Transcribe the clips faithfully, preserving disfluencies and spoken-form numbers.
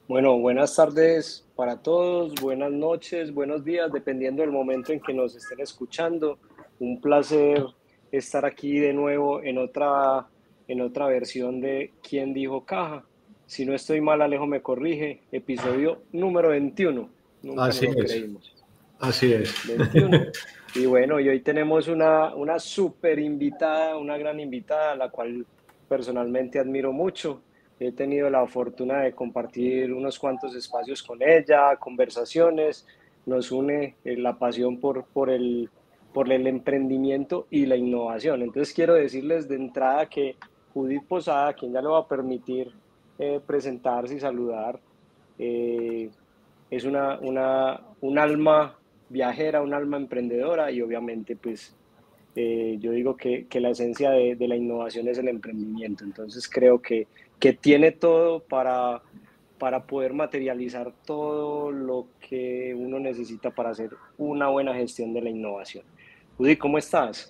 Bueno, buenas tardes para todos, buenas noches, buenos días, dependiendo del momento en que nos estén escuchando. Un placer estar aquí de nuevo en otra, en otra versión de ¿Quién dijo caja? Si no estoy mal, Alejo me corrige, episodio número veintiuno. Nunca nos Así lo es, creímos. así es. veintiuno. Y bueno, y hoy tenemos una, una súper invitada, una gran invitada, a la cual personalmente admiro mucho. He tenido la fortuna de compartir unos cuantos espacios con ella, conversaciones. Nos une eh, la pasión por, por el, por el emprendimiento y la innovación. Entonces quiero decirles de entrada que Judith Posada, quien ya le va a permitir eh, presentarse y saludar, eh, es una, una, un alma viajera, un alma emprendedora y obviamente pues eh, yo digo que, que la esencia de, de, la innovación es el emprendimiento. Entonces creo que, que tiene todo para, para poder materializar todo lo que uno necesita para hacer una buena gestión de la innovación. Judy, ¿cómo estás?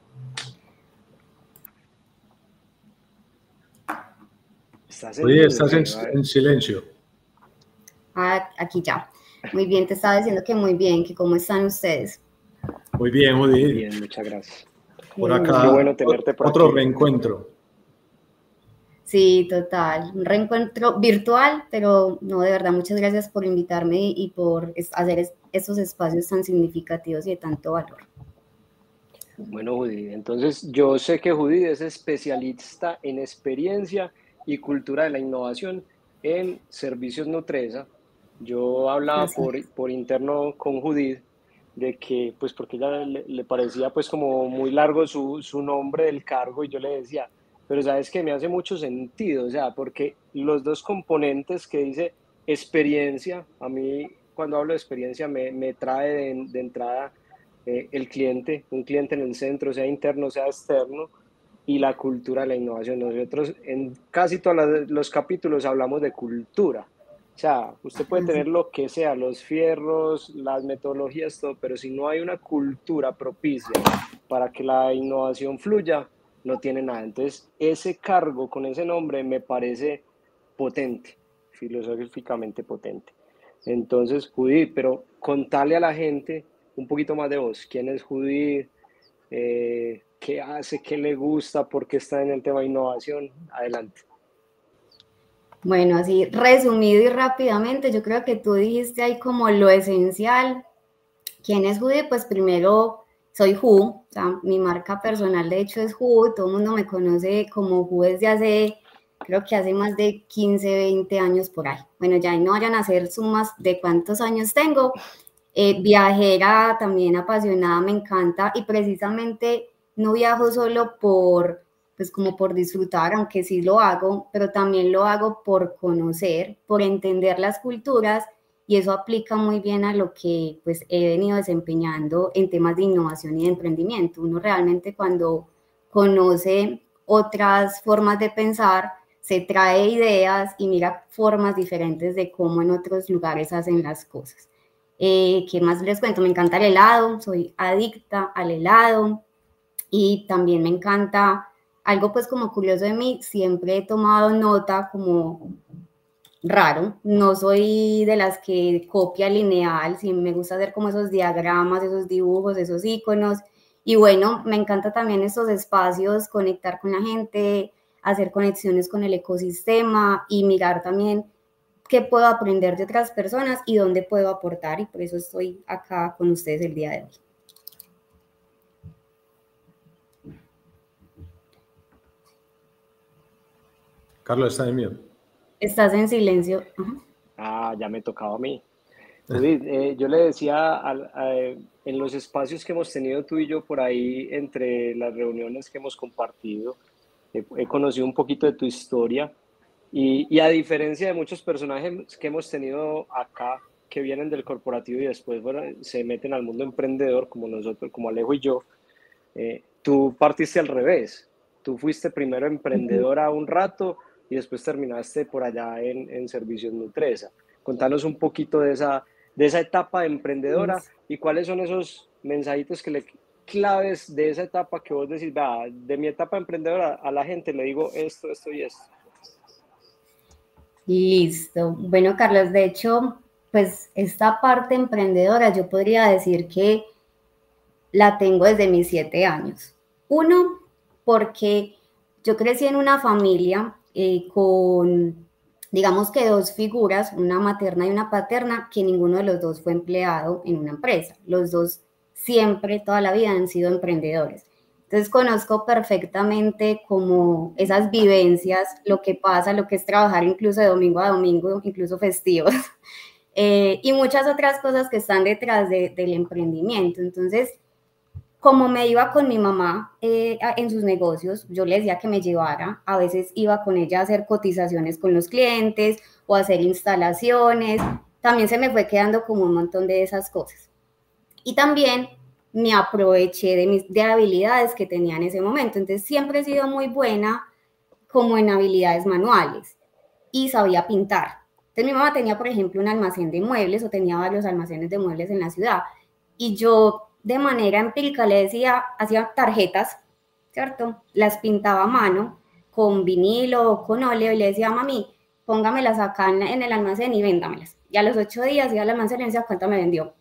Estás en Oye, estás en, mute. en silencio. Ah, aquí ya. Muy bien, te estaba diciendo que muy bien, que cómo están ustedes. Muy bien, Muy Judy. bien, muchas gracias. Por Pues qué acá, bueno tenerte por otro aquí. reencuentro. Sí, total. Un reencuentro virtual, pero no, de verdad, muchas gracias por invitarme y por hacer estos espacios tan significativos y de tanto valor. Bueno, Judith, entonces yo sé que Judith es especialista en experiencia y cultura de la innovación en servicios Nutresa. Yo hablaba por, por interno con Judith de que, pues porque ella le, le parecía pues como muy largo su, su nombre del cargo y yo le decía, pero sabes que me hace mucho sentido, o sea, porque los dos componentes que dice experiencia, a mí cuando hablo de experiencia me, me trae de, de entrada eh, el cliente, un cliente en el centro, sea interno, sea externo, y la cultura de la innovación. Nosotros en casi todos los, los capítulos hablamos de cultura. O sea, usted puede tener lo que sea, los fierros, las metodologías, todo, pero si no hay una cultura propicia para que la innovación fluya, no tiene nada. Entonces, ese cargo con ese nombre me parece potente, filosóficamente potente. Entonces, Judith, pero contale a la gente un poquito más de vos. ¿Quién es Judith? Eh, ¿Qué hace? ¿Qué le gusta? ¿Por qué está en el tema de innovación? Adelante. Bueno, así resumido y rápidamente, yo creo que tú dijiste ahí como lo esencial. ¿Quién es Judith? Pues primero soy Ju, o sea, mi marca personal de hecho es Ju, todo el mundo me conoce como Ju desde hace, creo que hace más de quince, veinte años por ahí. Bueno, ya no vayan a hacer sumas de cuántos años tengo. Eh, viajera, también apasionada, me encanta y precisamente no viajo solo por, pues como por disfrutar, aunque sí lo hago, pero también lo hago por conocer, por entender las culturas y eso aplica muy bien a lo que pues he venido desempeñando en temas de innovación y de emprendimiento. Uno realmente cuando conoce otras formas de pensar, se trae ideas y mira formas diferentes de cómo en otros lugares hacen las cosas. Eh, ¿Qué más les cuento? Me encanta el helado, soy adicta al helado y también me encanta, algo pues como curioso de mí, siempre he tomado nota como raro, no soy de las que copia lineal, sí me gusta hacer como esos diagramas, esos dibujos, esos iconos y bueno, me encanta también estos espacios, conectar con la gente, hacer conexiones con el ecosistema y mirar también qué puedo aprender de otras personas y dónde puedo aportar y por eso estoy acá con ustedes el día de hoy. Carlos, está en mute. Estás en silencio. Uh-huh. Ah, ya me tocaba a mí. Judith, eh, yo le decía a, a, en los espacios que hemos tenido tú y yo por ahí, entre las reuniones que hemos compartido, he, he conocido un poquito de tu historia y, y a diferencia de muchos personajes que hemos tenido acá, que vienen del corporativo y después bueno, se meten al mundo emprendedor, como nosotros, como Alejo y yo, eh, tú partiste al revés. Tú fuiste primero emprendedora un rato y después terminaste por allá en, en Servicios Nutresa. Contanos un poquito de esa, de esa etapa de emprendedora y cuáles son esos mensajitos que le claves de esa etapa que vos decís, va, de mi etapa emprendedora a la gente le digo esto, esto y esto. Listo. Bueno, Carlos, de hecho, pues esta parte emprendedora yo podría decir que la tengo desde mis siete años. Uno, porque yo crecí en una familia eh, con, digamos que dos figuras, una materna y una paterna, que ninguno de los dos fue empleado en una empresa. Los dos siempre, toda la vida han sido emprendedores. Entonces conozco perfectamente como esas vivencias, lo que pasa, lo que es trabajar incluso de domingo a domingo, incluso festivos, eh, y muchas otras cosas que están detrás de, del emprendimiento. Entonces, como me iba con mi mamá eh, en sus negocios, yo le decía que me llevara, a veces iba con ella a hacer cotizaciones con los clientes o a hacer instalaciones, también se me fue quedando como un montón de esas cosas. Y también me aproveché de mis de habilidades que tenía en ese momento, entonces siempre he sido muy buena como en habilidades manuales y sabía pintar. Entonces mi mamá tenía, por ejemplo, un almacén de muebles o tenía varios almacenes de muebles en la ciudad y yo de manera empírica le decía, hacía tarjetas, ¿cierto? Las pintaba a mano con vinilo o con óleo y le decía, mami, póngamelas acá en, en el almacén y véndamelas. Y a los ocho días iba al almacén y decía, ¿cuánto me vendió?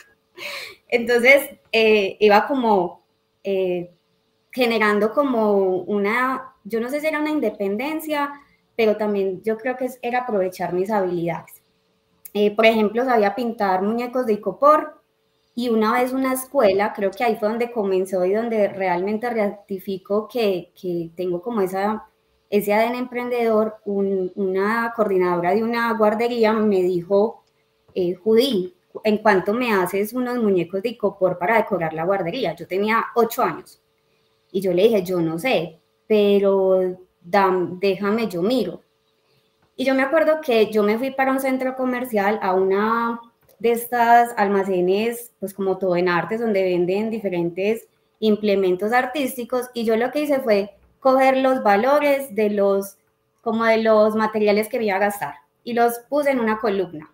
Entonces eh, iba como eh, generando como una, yo no sé si era una independencia, pero también yo creo que era aprovechar mis habilidades. Eh, por ejemplo, sabía pintar muñecos de icopor, y una vez una escuela, creo que ahí fue donde comenzó y donde realmente ratifico que, que tengo como esa, ese A D N emprendedor, un, una coordinadora de una guardería me dijo, eh, Judy, ¿en cuánto me haces unos muñecos de icopor para decorar la guardería? Yo tenía ocho años y yo le dije, yo no sé, pero dam, déjame, yo miro. Y yo me acuerdo que yo me fui para un centro comercial a una de estas almacenes, pues como todo en artes, donde venden diferentes implementos artísticos, y yo lo que hice fue coger los valores de los, como de los materiales que me iba a gastar, y los puse en una columna.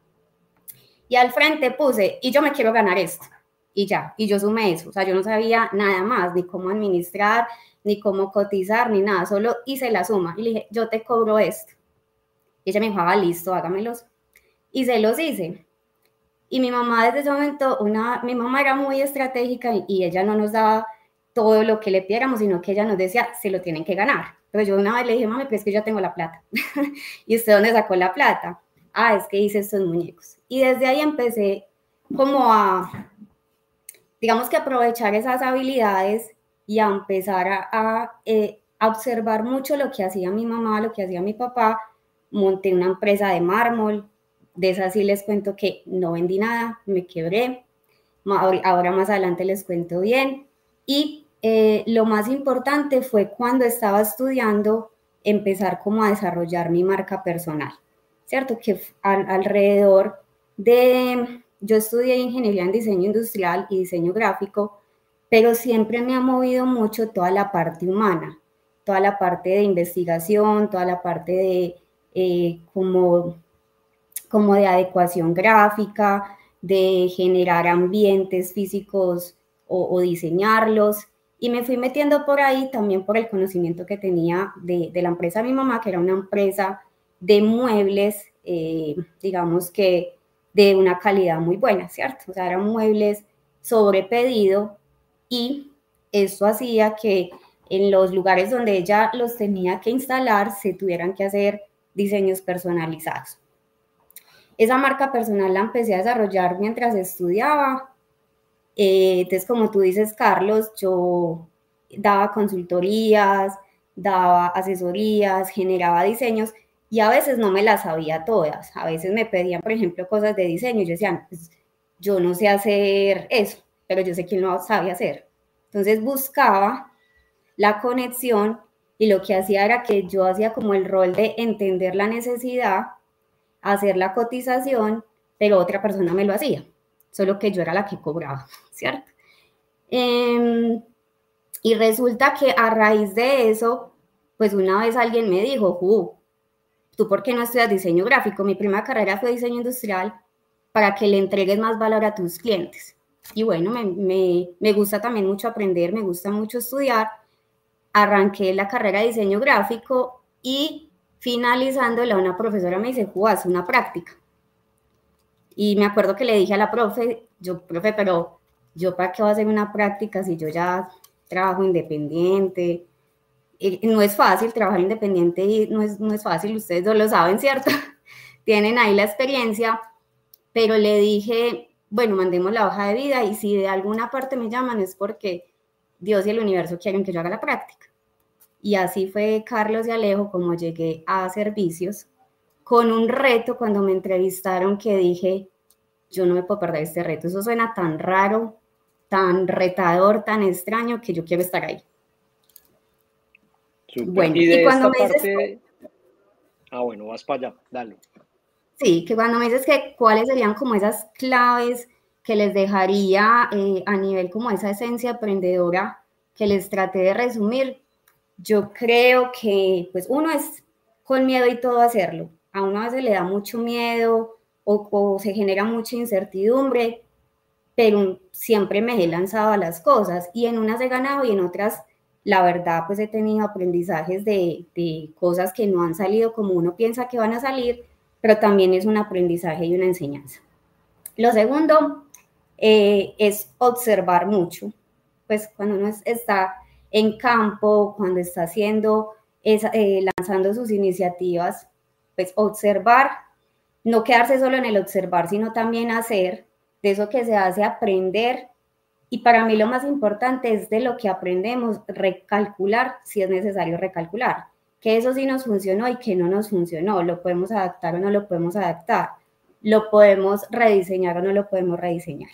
Y al frente puse, y yo me quiero ganar esto, y ya, y yo sumé eso, o sea, yo no sabía nada más, ni cómo administrar, ni cómo cotizar, ni nada, solo hice la suma, y le dije, yo te cobro esto. Y ella me dijo, ah, listo, hágamelos. Y se los hice. Y mi mamá desde ese momento, una, mi mamá era muy estratégica y, y ella no nos daba todo lo que le pidiéramos, sino que ella nos decía, se lo tienen que ganar. Pero yo una vez le dije, mami, pues es que yo tengo la plata. ¿Y usted dónde sacó la plata? Ah, es que hice estos muñecos. Y desde ahí empecé como a, digamos que aprovechar esas habilidades y a empezar a, a, eh, a observar mucho lo que hacía mi mamá, lo que hacía mi papá. Monté una empresa de mármol, de esas sí les cuento que no vendí nada, me quebré, ahora más adelante les cuento bien. Y eh, lo más importante fue cuando estaba estudiando, empezar como a desarrollar mi marca personal, ¿cierto? Que al, alrededor de, yo estudié ingeniería en diseño industrial y diseño gráfico, pero siempre me ha movido mucho toda la parte humana, toda la parte de investigación, toda la parte de Eh, como, como de adecuación gráfica, de generar ambientes físicos o, o diseñarlos. Y me fui metiendo por ahí también por el conocimiento que tenía de, de la empresa de mi mamá, que era una empresa de muebles, eh, digamos que de una calidad muy buena, ¿cierto? O sea, eran muebles sobre pedido y eso hacía que en los lugares donde ella los tenía que instalar se tuvieran que hacer diseños personalizados. Esa marca personal la empecé a desarrollar mientras estudiaba. Eh, entonces, como tú dices, Carlos, yo daba consultorías, daba asesorías, generaba diseños y a veces no me las sabía todas. A veces me pedían, por ejemplo, cosas de diseño y yo decía, pues, yo no sé hacer eso, pero yo sé quién lo sabe hacer. Entonces buscaba la conexión y lo que hacía era que yo hacía como el rol de entender la necesidad, hacer la cotización, pero otra persona me lo hacía, solo que yo era la que cobraba, ¿cierto? Eh, y resulta que a raíz de eso, pues una vez alguien me dijo, uh, ¿tú por qué no estudias diseño gráfico? Mi primera carrera fue diseño industrial para que le entregues más valor a tus clientes. Y bueno, me, me, me gusta también mucho aprender, me gusta mucho estudiar. Arranqué la carrera de diseño gráfico y finalizándola, una profesora me dice, "Ju, haz una práctica". Y me acuerdo que le dije a la profe, yo, profe, pero yo para qué voy a hacer una práctica si yo ya trabajo independiente. Y no es fácil trabajar independiente y no es, no es fácil, ustedes no lo saben, ¿cierto? Tienen ahí la experiencia, pero le dije, bueno, mandemos la hoja de vida y si de alguna parte me llaman es porque Dios y el universo quieren que yo haga la práctica. Y así fue, Carlos y Alejo, como llegué a servicios, con un reto cuando me entrevistaron que dije, yo no me puedo perder este reto, eso suena tan raro, tan retador, tan extraño, que yo quiero estar ahí. Super. Bueno, y de y cuando esta me parte... dices... Ah, bueno, vas para allá, dale. Sí, que cuando me dices que cuáles serían como esas claves que les dejaría eh, a nivel como esa esencia emprendedora que les traté de resumir, yo creo que pues uno es con miedo y todo hacerlo. A uno a veces le da mucho miedo o, o se genera mucha incertidumbre, pero siempre me he lanzado a las cosas y en unas he ganado y en otras, la verdad, pues he tenido aprendizajes de, de cosas que no han salido como uno piensa que van a salir, pero también es un aprendizaje y una enseñanza. Lo segundo eh, es observar mucho, pues cuando uno está en campo, cuando está haciendo, esa, eh, lanzando sus iniciativas, pues observar, no quedarse solo en el observar, sino también hacer, de eso que se hace aprender. Y para mí lo más importante es de lo que aprendemos, recalcular si es necesario recalcular, que eso sí nos funcionó y que no nos funcionó, lo podemos adaptar o no lo podemos adaptar, lo podemos rediseñar o no lo podemos rediseñar.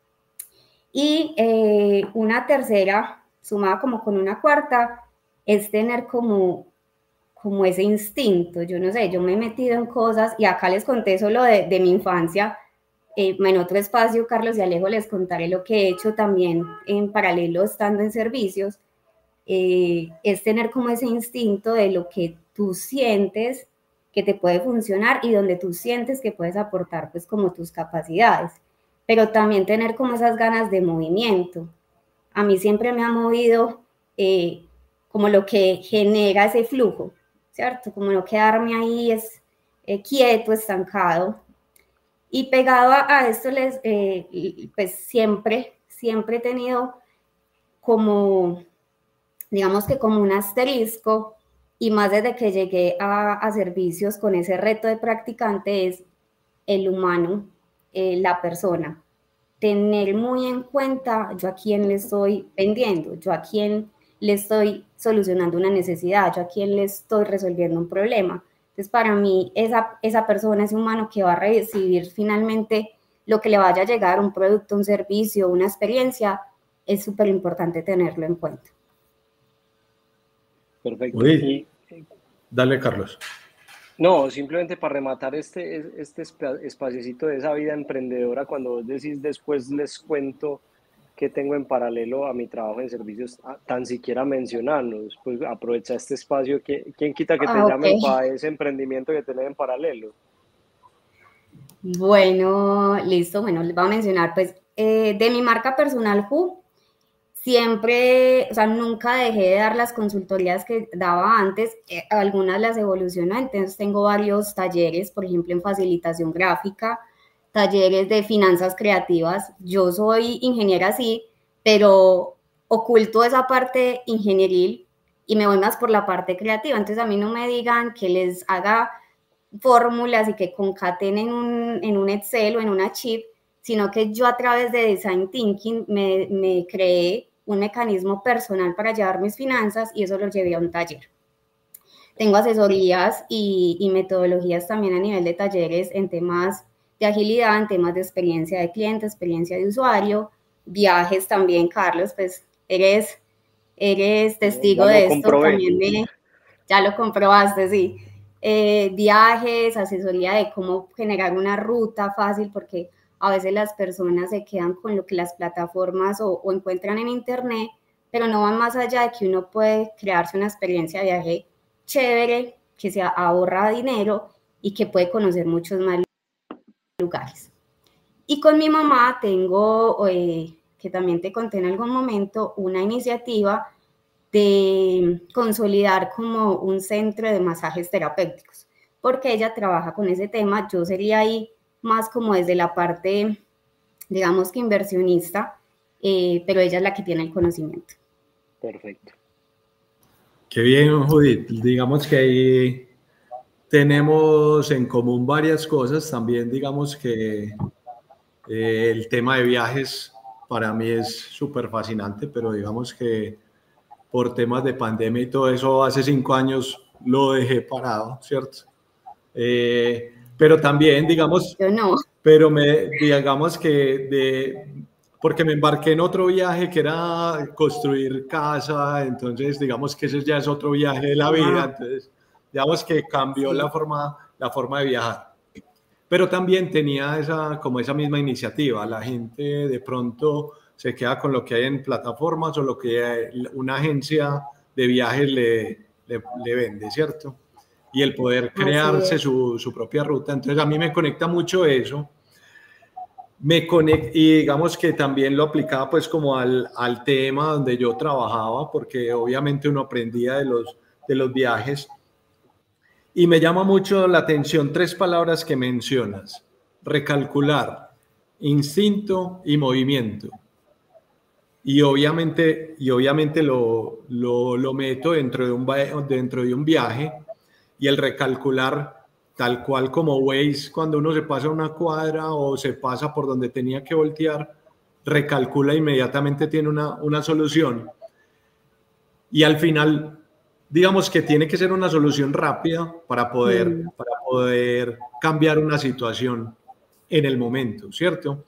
Y eh, una tercera, sumada como con una cuarta, es tener como, como ese instinto. Yo no sé, yo me he metido en cosas y acá les conté solo de, de mi infancia. Eh, en otro espacio, Carlos y Alejo, les contaré lo que he hecho también en paralelo estando en servicios. Eh, es tener como ese instinto de lo que tú sientes que te puede funcionar y donde tú sientes que puedes aportar pues como tus capacidades, pero también tener como esas ganas de movimiento. A mí siempre me ha movido eh, como lo que genera ese flujo, ¿cierto? Como no quedarme ahí es eh, quieto, estancado. Y pegado a, a esto, les, eh, pues siempre, siempre he tenido como, digamos que como un asterisco, y más desde que llegué a, a servicios con ese reto de practicante, es el humano, eh, la persona. Tener muy en cuenta yo a quién le estoy vendiendo, yo a quién le estoy solucionando una necesidad, yo a quién le estoy resolviendo un problema. Entonces, para mí, esa, esa persona, ese humano que va a recibir finalmente lo que le vaya a llegar, un producto, un servicio, una experiencia, es súper importante tenerlo en cuenta. Perfecto. Uy, Y, dale, Carlos. no, simplemente para rematar este, este espaciecito de esa vida emprendedora, cuando vos decís después les cuento que tengo en paralelo a mi trabajo en servicios, tan siquiera mencionarnos, pues aprovecha este espacio. que ¿Quién quita que te Ah, llamen ok. para ese emprendimiento que tenés en paralelo? Bueno, listo. Bueno, les voy a mencionar, pues, eh, de mi marca personal, Ju, siempre, o sea, nunca dejé de dar las consultorías que daba antes, eh, algunas las evolucionó, entonces tengo varios talleres, por ejemplo, en facilitación gráfica, talleres de finanzas creativas. Yo soy ingeniera, sí, pero oculto esa parte ingenieril y me voy más por la parte creativa, entonces a mí no me digan que les haga fórmulas y que concatenen un, en un Excel o en una chip, sino que yo a través de Design Thinking me, me creé un mecanismo personal para llevar mis finanzas y eso lo llevé a un taller. Tengo asesorías y, y metodologías también a nivel de talleres en temas de agilidad, en temas de experiencia de cliente, experiencia de usuario, viajes también, Carlos, pues eres, eres testigo Ya lo de esto, comprobé. también me, ya lo comprobaste, sí. Eh, viajes, asesoría de cómo generar una ruta fácil, porque a veces las personas se quedan con lo que las plataformas o, o encuentran en internet, pero no van más allá de que uno puede crearse una experiencia de viaje chévere, que se ahorra dinero y que puede conocer muchos más lugares. Y con mi mamá tengo, eh, que también te conté en algún momento, una iniciativa de consolidar como un centro de masajes terapéuticos, porque ella trabaja con ese tema. Yo sería ahí más como desde la parte, digamos que inversionista, eh, pero ella es la que tiene el conocimiento. Perfecto. Qué bien, Judith. Digamos que ahí tenemos en común varias cosas. También digamos que eh, el tema de viajes para mí es súper fascinante, pero digamos que por temas de pandemia y todo eso, hace cinco años lo dejé parado, ¿cierto? Eh, pero también, digamos, Yo no. pero me, digamos que de, porque me embarqué en otro viaje que era construir casa, entonces digamos que ese ya es otro viaje de la vida, entonces digamos que cambió Sí. la forma, la forma de viajar. Pero también tenía esa, como esa misma iniciativa, la gente de pronto se queda con lo que hay en plataformas o lo que una agencia de viajes le, le, le vende, ¿cierto? Y el poder crearse su, su propia ruta. Entonces a mí me conecta mucho eso. Me conecta, y digamos que también lo aplicaba pues como al, al tema donde yo trabajaba, porque obviamente uno aprendía de los, de los viajes. Y me llama mucho la atención tres palabras que mencionas: recalcular, instinto y movimiento. Y obviamente, y obviamente lo, lo, lo meto dentro de, un, dentro de un viaje, y el recalcular, tal cual como Waze, cuando uno se pasa una cuadra o se pasa por donde tenía que voltear, recalcula inmediatamente, tiene una, una solución. Y al final, digamos que tiene que ser una solución rápida para poder, mm. para poder cambiar una situación en el momento, ¿cierto?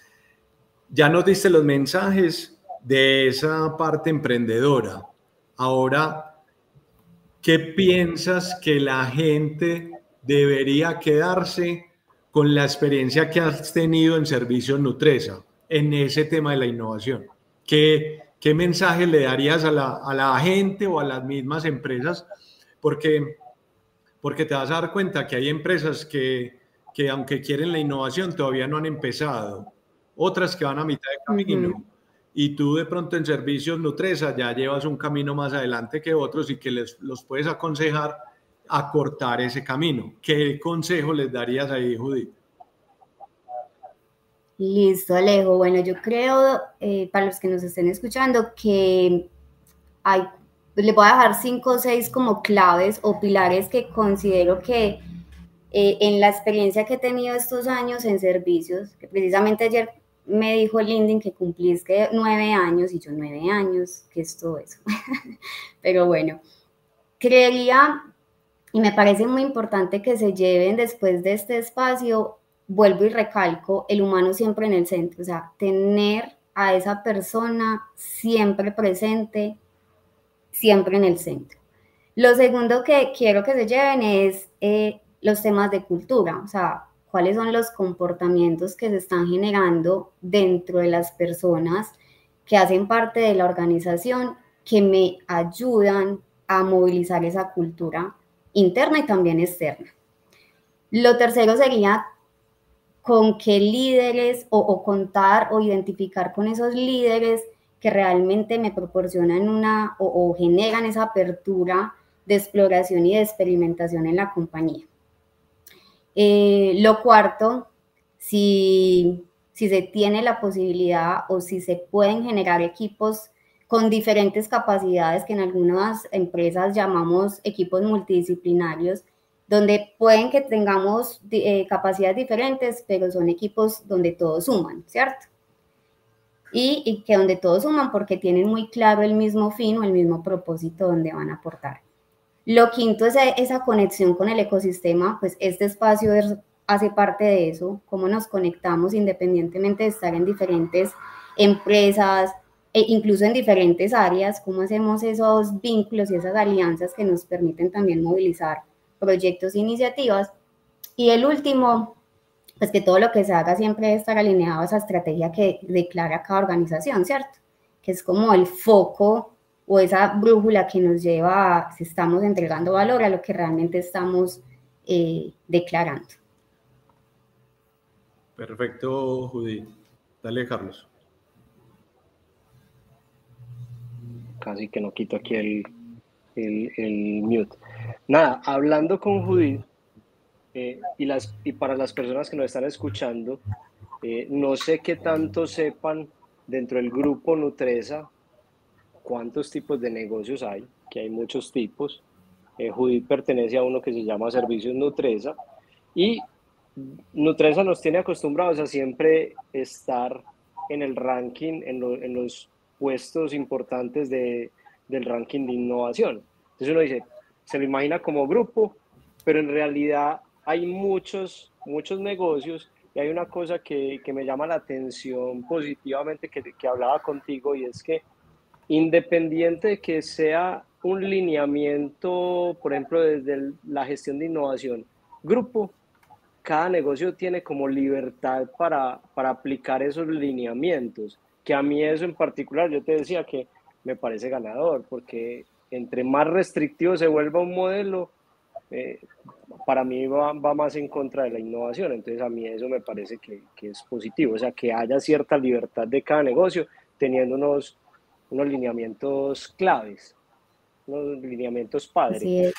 Ya nos diste los mensajes de esa parte emprendedora. Ahora, ¿qué piensas que la gente debería quedarse con la experiencia que has tenido en Servicios Nutresa en ese tema de la innovación? ¿Qué, qué mensaje le darías a la, a la gente o a las mismas empresas? Porque, porque te vas a dar cuenta que hay empresas que, que aunque quieren la innovación todavía no han empezado, otras que van a mitad de camino. Uh-huh. Y tú de pronto en Servicios Nutresa ya llevas un camino más adelante que otros y que les, los puedes aconsejar a cortar ese camino. ¿Qué consejo les darías ahí, Judith? Listo, Alejo. Bueno, yo creo, eh, para los que nos estén escuchando, que hay, les voy a dejar cinco o seis como claves o pilares que considero que eh, en la experiencia que he tenido estos años en servicios, que precisamente ayer me dijo Lindin que cumpliste nueve años, y yo nueve años, ¿qué es todo eso? Pero bueno, creería, y me parece muy importante que se lleven después de este espacio, vuelvo y recalco, el humano siempre en el centro, o sea, tener a esa persona siempre presente, siempre en el centro. Lo segundo que quiero que se lleven es eh, los temas de cultura, o sea, cuáles son los comportamientos que se están generando dentro de las personas que hacen parte de la organización, que me ayudan a movilizar esa cultura interna y también externa. Lo tercero sería con qué líderes o, o contar o identificar con esos líderes que realmente me proporcionan una o, o generan esa apertura de exploración y de experimentación en la compañía. Eh, lo cuarto, si, si se tiene la posibilidad o si se pueden generar equipos con diferentes capacidades que en algunas empresas llamamos equipos multidisciplinarios, donde pueden que tengamos eh, capacidades diferentes, pero son equipos donde todos suman, ¿cierto? Y, y que donde todos suman porque tienen muy claro el mismo fin o el mismo propósito donde van a aportar. Lo quinto es esa conexión con el ecosistema, pues este espacio es, hace parte de eso, cómo nos conectamos independientemente de estar en diferentes empresas, e incluso en diferentes áreas, cómo hacemos esos vínculos y esas alianzas que nos permiten también movilizar proyectos e iniciativas. Y el último, pues que todo lo que se haga siempre debe estar alineado a esa estrategia que declara cada organización, ¿cierto? Que es como el foco o esa brújula que nos lleva a si estamos entregando valor a lo que realmente estamos eh, declarando. Perfecto, Judith. Dale, Carlos. casi que no quito aquí el, el, el mute. Nada, hablando con Judith, eh, y, las, y para las personas que nos están escuchando, eh, no sé qué tanto sepan dentro del grupo Nutresa cuántos tipos de negocios hay, que hay muchos tipos. Eh, Judith pertenece a uno que se llama Servicios Nutresa, y Nutresa nos tiene acostumbrados a siempre estar en el ranking, en, lo, en los puestos importantes de, del ranking de innovación. Entonces uno dice, se lo imagina como grupo, pero en realidad hay muchos, muchos negocios, y hay una cosa que, que me llama la atención positivamente, que, que hablaba contigo, y es que independiente de que sea un lineamiento, por ejemplo, desde el, la gestión de innovación, grupo, cada negocio tiene como libertad para, para aplicar esos lineamientos, que a mí eso en particular, yo te decía que me parece ganador, porque entre más restrictivo se vuelva un modelo, eh, para mí va, va más en contra de la innovación. Entonces a mí eso me parece que, que es positivo, o sea, que haya cierta libertad de cada negocio, teniendo unos, unos lineamientos claves, unos lineamientos padres. Así es.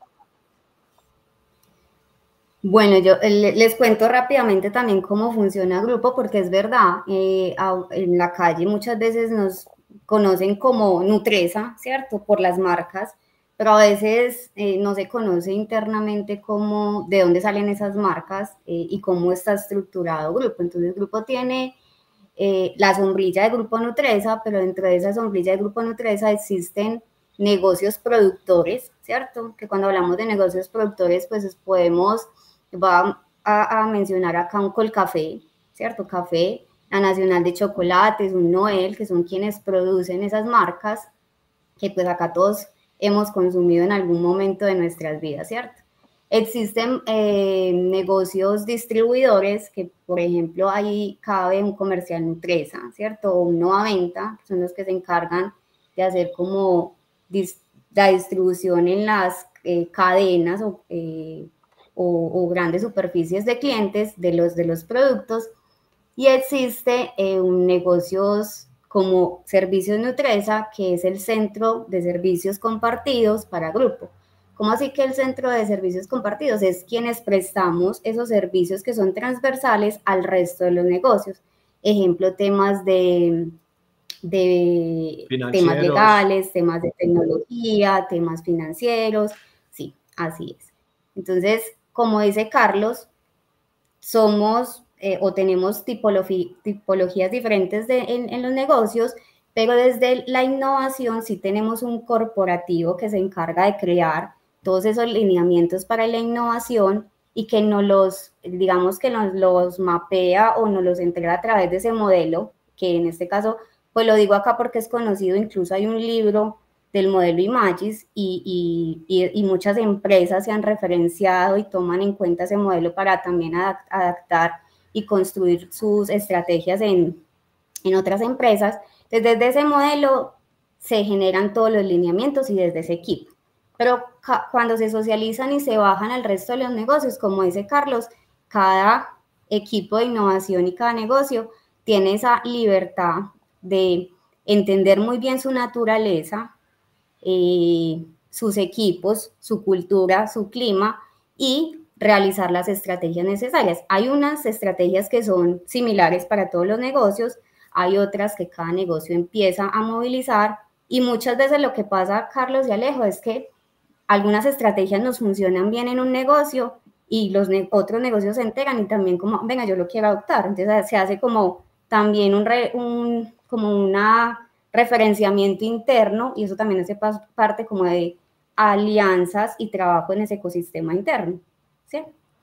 Bueno, yo les cuento rápidamente también cómo funciona el grupo, porque es verdad, eh, en la calle muchas veces nos conocen como Nutresa, ¿cierto? Por las marcas, pero a veces eh, no se conoce internamente cómo, de dónde salen esas marcas eh, y cómo está estructurado el grupo. Entonces el grupo tiene eh, la sombrilla de Grupo Nutresa, pero dentro de esa sombrilla de Grupo Nutresa existen negocios productores, ¿cierto? Que cuando hablamos de negocios productores, pues podemos, va a, a mencionar acá un Colcafé, ¿cierto? Café, la Nacional de Chocolates, un Noel, que son quienes producen esas marcas que pues acá todos hemos consumido en algún momento de nuestras vidas, ¿cierto? Existen eh, negocios distribuidores que, por ejemplo, ahí cabe un Comercial Nutresa, ¿cierto? O un Novaventa, que son los que se encargan de hacer como dis la distribución en las eh, cadenas o, eh, o, o grandes superficies de clientes de los, de los productos. Y existe eh, un negocios como Servicios Nutresa, que es el centro de servicios compartidos para grupo. ¿Cómo así que el centro de servicios compartidos? Es quienes prestamos esos servicios que son transversales al resto de los negocios. Ejemplo, temas de, de temas legales, temas de tecnología, temas financieros. Sí, así es. Entonces, como dice Carlos, somos eh, o tenemos tipologías diferentes de, en, en los negocios, pero desde la innovación sí tenemos un corporativo que se encarga de crear todos esos lineamientos para la innovación y que nos los, digamos que nos los mapea o nos los entrega a través de ese modelo, que en este caso, pues lo digo acá porque es conocido, incluso hay un libro del modelo Imagis y, y, y muchas empresas se han referenciado y toman en cuenta ese modelo para también adaptar y construir sus estrategias en, en otras empresas. Entonces, desde ese modelo se generan todos los lineamientos y desde ese equipo. Pero cuando se socializan y se bajan al resto de los negocios, como dice Carlos, cada equipo de innovación y cada negocio tiene esa libertad de entender muy bien su naturaleza, eh, sus equipos, su cultura, su clima y realizar las estrategias necesarias. Hay unas estrategias que son similares para todos los negocios, hay otras que cada negocio empieza a movilizar y muchas veces lo que pasa, Carlos y Alejo, es que algunas estrategias nos funcionan bien en un negocio y los ne otros negocios se enteran y también como, venga, yo lo quiero adoptar. Entonces se hace como también un, re, un como una referenciamiento interno y eso también hace parte como de alianzas y trabajo en ese ecosistema interno. ¿Sí?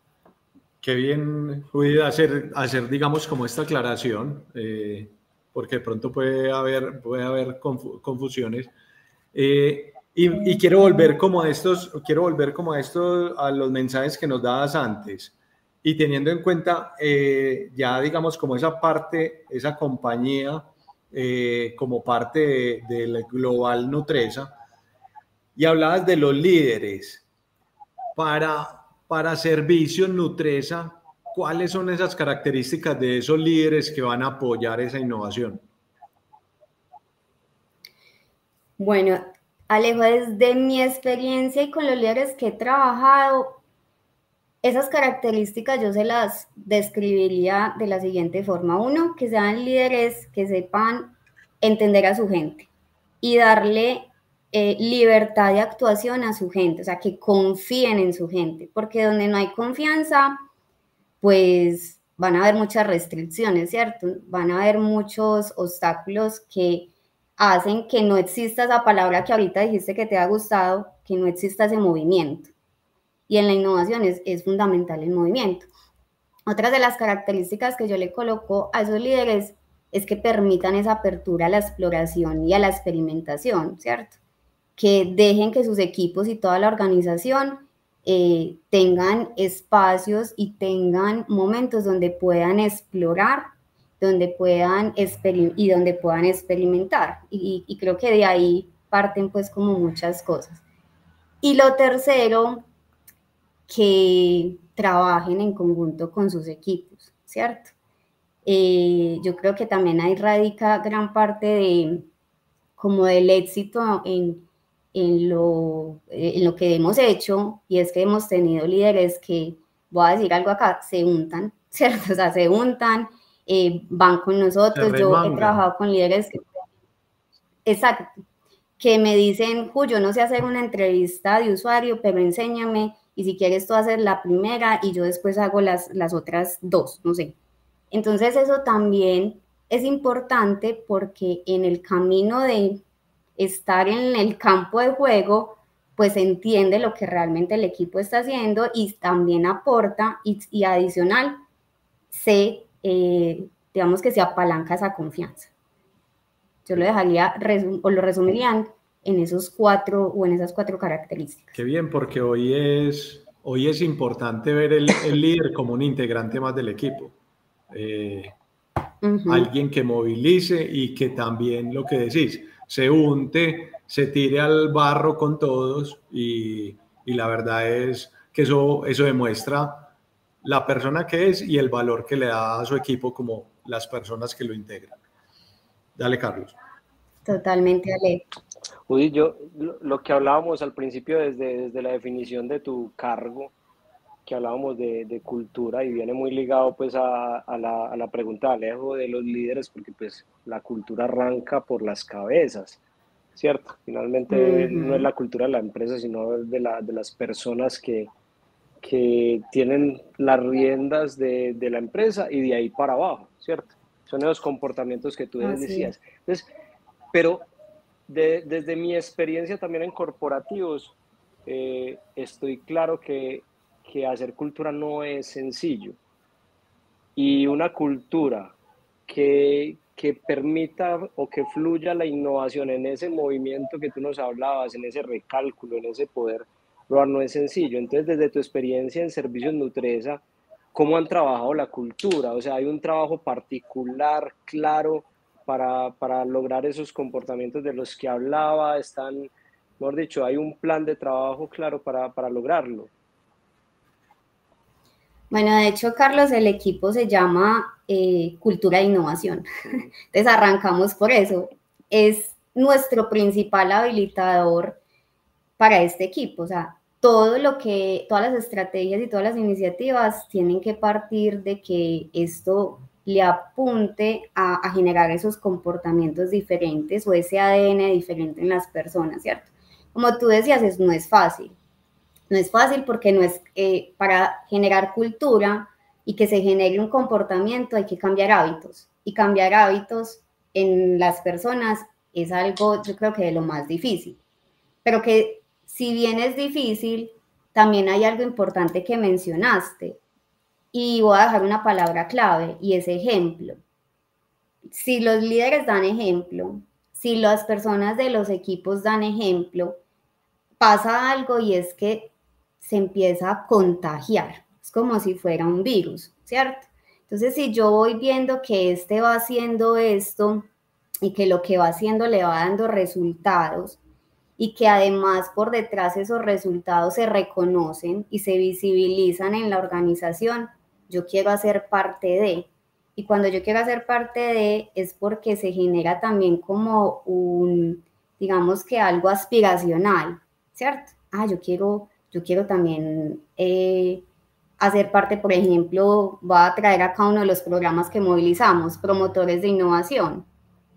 Qué bien, Judith, hacer, hacer, digamos, como esta aclaración, eh, porque de pronto puede haber, puede haber confu confusiones. Eh, y, y quiero volver como a estos, quiero volver como a estos, a los mensajes que nos dabas antes. Y teniendo en cuenta eh, ya, digamos, como esa parte, esa compañía, eh, como parte del de, de Global Nutresa, y hablabas de los líderes. Para... Para Servicios Nutresa, ¿cuáles son esas características de esos líderes que van a apoyar esa innovación? Bueno, Alejo, desde mi experiencia y con los líderes que he trabajado, esas características yo se las describiría de la siguiente forma. Uno, que sean líderes que sepan entender a su gente y darle eh, libertad de actuación a su gente, o sea, que confíen en su gente, porque donde no hay confianza, pues van a haber muchas restricciones, ¿cierto? Van a haber muchos obstáculos que hacen que no exista esa palabra que ahorita dijiste que te ha gustado, que no exista ese movimiento. Y en la innovación es, es fundamental el movimiento. Otras de las características que yo le coloco a esos líderes es que permitan esa apertura a la exploración y a la experimentación, ¿cierto? Que dejen que sus equipos y toda la organización eh, tengan espacios y tengan momentos donde puedan explorar, donde puedan y donde puedan experimentar. Y, y creo que de ahí parten pues como muchas cosas. Y lo tercero, que trabajen en conjunto con sus equipos, ¿cierto? Eh, yo creo que también ahí radica gran parte de, como del éxito en, en, lo, en lo que hemos hecho, y es que hemos tenido líderes que, voy a decir algo acá, se untan, ¿cierto? O sea, se untan, eh, van con nosotros. Yo he trabajado con líderes que, exacto, que me dicen, yo no sé hacer una entrevista de usuario, pero enséñame, y si quieres tú hacer la primera y yo después hago las, las otras dos, no sé. Entonces eso también es importante porque en el camino de estar en el campo de juego, pues entiende lo que realmente el equipo está haciendo y también aporta y, y adicional, se, eh, digamos que se apalanca esa confianza. Yo lo dejaría, o lo resumirían en esos cuatro o en esas cuatro características. Qué bien, porque hoy es, hoy es importante ver el, el líder como un integrante más del equipo. Eh, uh-huh. Alguien que movilice y que también, lo que decís, se unte, se tire al barro con todos, y, y la verdad es que eso, eso demuestra la persona que es y el valor que le da a su equipo como las personas que lo integran. Dale, Carlos. Totalmente, Ale. Uy, yo, lo, lo que hablábamos al principio desde, desde la definición de tu cargo, que hablábamos de, de cultura, y viene muy ligado pues a, a, la, a la pregunta de Alejo de los líderes, porque pues la cultura arranca por las cabezas, ¿cierto? Finalmente uh-huh. no es la cultura de la empresa, sino de, la, de las personas que, que tienen las riendas de, de la empresa y de ahí para abajo, ¿cierto? Son esos comportamientos que tú ah, decías. Sí. Entonces, pero de, desde mi experiencia también en corporativos, eh, estoy claro que, que hacer cultura no es sencillo. Y una cultura que, que permita o que fluya la innovación en ese movimiento que tú nos hablabas, en ese recálculo, en ese poder probar, no es sencillo. Entonces, desde tu experiencia en Servicios Nutresa, ¿cómo han trabajado la cultura? O sea, ¿hay un trabajo particular, claro, para, para lograr esos comportamientos de los que hablaba? Están, mejor dicho, ¿hay un plan de trabajo claro para, para lograrlo? Bueno, de hecho, Carlos, el equipo se llama eh, Cultura de Innovación. Entonces, arrancamos por eso. Es nuestro principal habilitador para este equipo. O sea, todo lo que, todas las estrategias y todas las iniciativas tienen que partir de que esto le apunte a, a generar esos comportamientos diferentes o ese A D N diferente en las personas, ¿cierto? Como tú decías, es, no es fácil. No es fácil porque no es, eh, para generar cultura y que se genere un comportamiento hay que cambiar hábitos. Y cambiar hábitos en las personas es algo, yo creo que de lo más difícil. Pero que si bien es difícil, también hay algo importante que mencionaste. Y voy a dejar una palabra clave y es ejemplo. Si los líderes dan ejemplo, si las personas de los equipos dan ejemplo, pasa algo y es que se empieza a contagiar. Es como si fuera un virus, ¿cierto? Entonces, si yo voy viendo que este va haciendo esto y que lo que va haciendo le va dando resultados y que además por detrás esos resultados se reconocen y se visibilizan en la organización, yo quiero hacer parte de. Y cuando yo quiero hacer parte de, es porque se genera también como un, digamos que algo aspiracional, ¿cierto? Ah, yo quiero, yo quiero también eh, hacer parte, por ejemplo, voy a traer acá uno de los programas que movilizamos, promotores de innovación.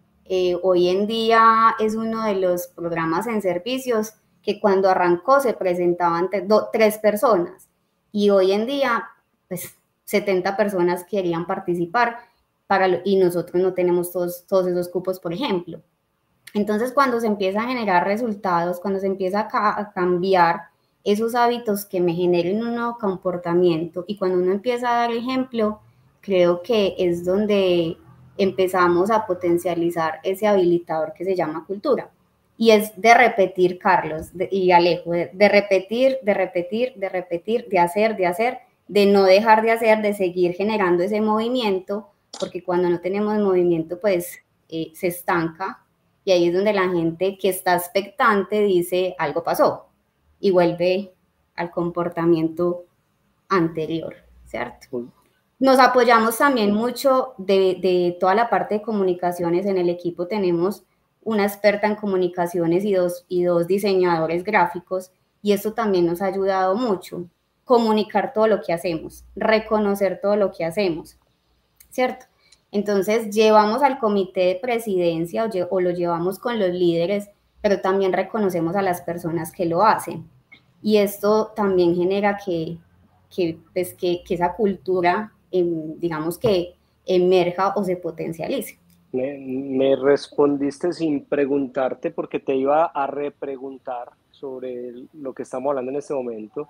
Eh, hoy en día es uno de los programas en servicios que cuando arrancó se presentaban do, tres personas y hoy en día pues setenta personas querían participar para lo, y nosotros no tenemos todos, todos esos cupos, por ejemplo. Entonces cuando se empieza a generar resultados, cuando se empieza a, ca a cambiar esos hábitos que me generen un nuevo comportamiento y cuando uno empieza a dar ejemplo, creo que es donde empezamos a potencializar ese habilitador que se llama cultura. Y es de repetir, Carlos de, y Alejo, de, de repetir, de repetir, de repetir, de hacer, de hacer, de no dejar de hacer, de seguir generando ese movimiento, porque cuando no tenemos movimiento, pues eh, se estanca, y ahí es donde la gente que está expectante dice, algo pasó, y vuelve al comportamiento anterior, ¿cierto? Nos apoyamos también mucho de, de toda la parte de comunicaciones. En el equipo tenemos una experta en comunicaciones y dos, y dos diseñadores gráficos, y eso también nos ha ayudado mucho. Comunicar todo lo que hacemos, reconocer todo lo que hacemos, ¿cierto? Entonces, llevamos al comité de presidencia o, o lo llevamos con los líderes, pero también reconocemos a las personas que lo hacen. Y esto también genera que, que, pues, que, que esa cultura, en, digamos que emerja o se potencialice. Me, me respondiste sin preguntarte porque te iba a repreguntar sobre lo que estamos hablando en este momento,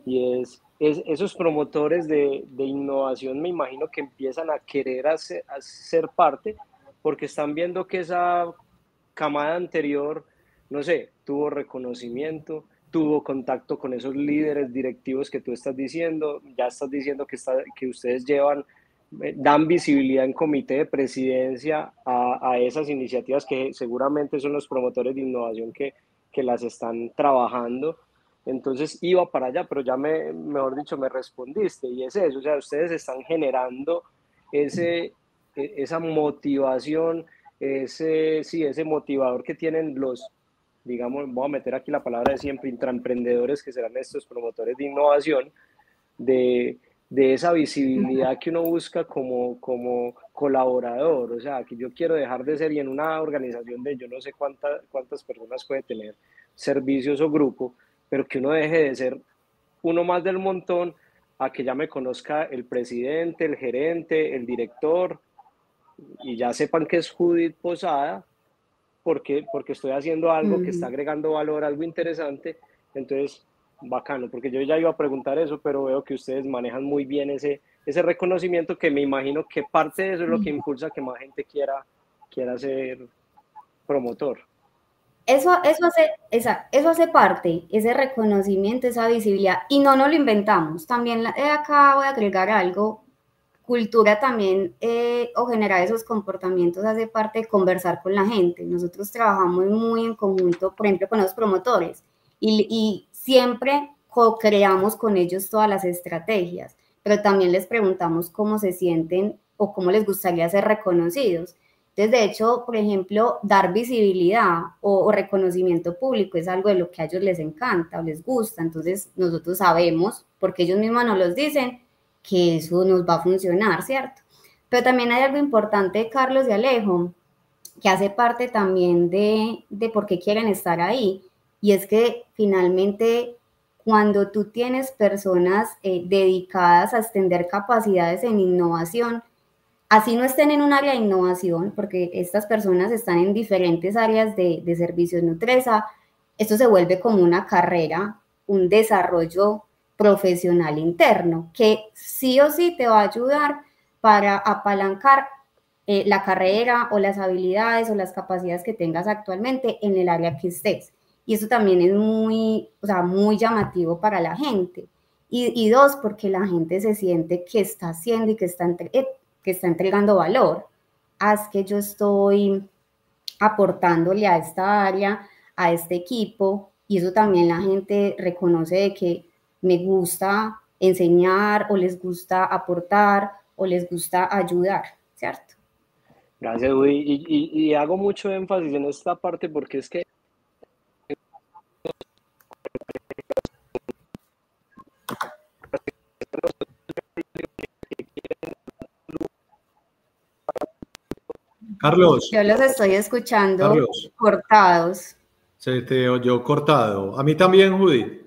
y es, es esos promotores de, de innovación, me imagino que empiezan a querer hacer, a ser parte porque están viendo que esa camada anterior, no sé, tuvo reconocimiento, tuvo contacto con esos líderes directivos que tú estás diciendo, ya estás diciendo que, está, que ustedes llevan, eh, dan visibilidad en comité de presidencia a, a esas iniciativas que seguramente son los promotores de innovación que, que las están trabajando. Entonces iba para allá, pero ya me, mejor dicho, me respondiste, y es eso, o sea, ustedes están generando ese, esa motivación, ese, sí, ese motivador que tienen los, digamos, voy a meter aquí la palabra de siempre, intraemprendedores, que serán estos promotores de innovación, de, de esa visibilidad que uno busca como, como colaborador. O sea, que yo quiero dejar de ser, y en una organización de yo no sé cuánta, cuántas personas puede tener servicios o grupo, pero que uno deje de ser uno más del montón, a que ya me conozca el presidente, el gerente, el director, y ya sepan que es Judith Posada, porque, porque estoy haciendo algo mm. que está agregando valor, algo interesante. Entonces, bacano, porque yo ya iba a preguntar eso, pero veo que ustedes manejan muy bien ese, ese reconocimiento, que me imagino que parte de eso es lo que impulsa que más gente quiera, quiera ser promotor. Eso, eso, hace, esa, eso hace parte, ese reconocimiento, esa visibilidad, y no nos lo inventamos. También eh, acá voy a agregar algo, cultura también, eh, o generar esos comportamientos hace parte de conversar con la gente. Nosotros trabajamos muy en conjunto, por ejemplo, con los promotores, y, y siempre co-creamos con ellos todas las estrategias, pero también les preguntamos cómo se sienten o cómo les gustaría ser reconocidos. Entonces, de hecho, por ejemplo, dar visibilidad o, o reconocimiento público es algo de lo que a ellos les encanta o les gusta. Entonces, nosotros sabemos, porque ellos mismos nos los dicen, que eso nos va a funcionar, ¿cierto? Pero también hay algo importante, Carlos y Alejo, que hace parte también de, de por qué quieren estar ahí, y es que finalmente cuando tú tienes personas eh, dedicadas a extender capacidades en innovación, así no estén en un área de innovación, porque estas personas están en diferentes áreas de, de servicios Nutresa, esto se vuelve como una carrera, un desarrollo profesional interno, que sí o sí te va a ayudar para apalancar eh, la carrera o las habilidades o las capacidades que tengas actualmente en el área que estés. Y eso también es muy, o sea, muy llamativo para la gente. Y, y dos, porque la gente se siente que está haciendo y que está, entre, eh, que está entregando valor. Haz que yo estoy aportándole a esta área, a este equipo, y eso también la gente reconoce de que me gusta enseñar o les gusta aportar o les gusta ayudar, ¿cierto? Gracias, Udi. Y, y, y hago mucho énfasis en esta parte porque es que Carlos. Yo los estoy escuchando Carlos, cortados. se te oyó cortado. A mí también, Judith.